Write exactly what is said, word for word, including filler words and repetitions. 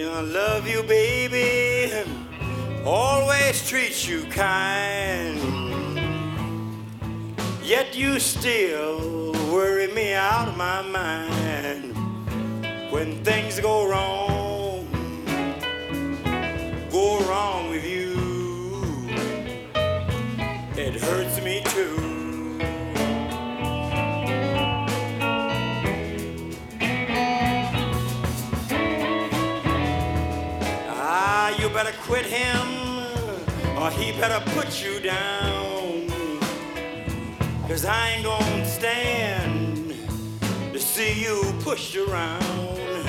I love you, baby, always treat you kind, yet you still worry me out of my mind. When things go wrong, go wrong with you, it hurts me too. You better quit him, or he better put you down, 'cause I ain't gonna stand to see you pushed around.